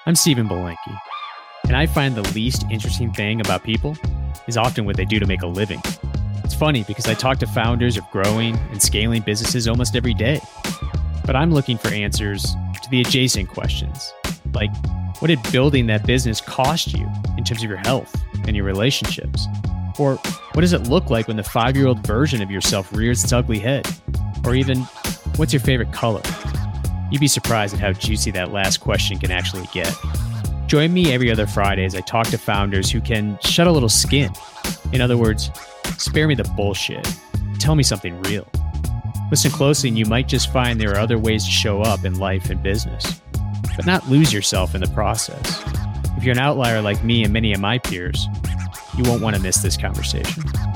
I'm Stephen Belenky, and I find the least interesting thing about people is often what they do to make a living. It's funny because I talk to founders of growing and scaling businesses almost every day, but I'm looking for answers to the adjacent questions, like what did building that business cost you in terms of your health and your relationships? Or what does it look like when the 5-year-old version of yourself rears its ugly head? Or even, what's your favorite color? You'd be surprised at how juicy that last question can actually get. Join me every other Friday as I talk to founders who can shed a little skin. In other words, spare me the bullshit. Tell me something real. Listen closely and you might just find there are other ways to show up in life and business, but not lose yourself in the process. If you're an outlier like me and many of my peers, you won't want to miss this conversation.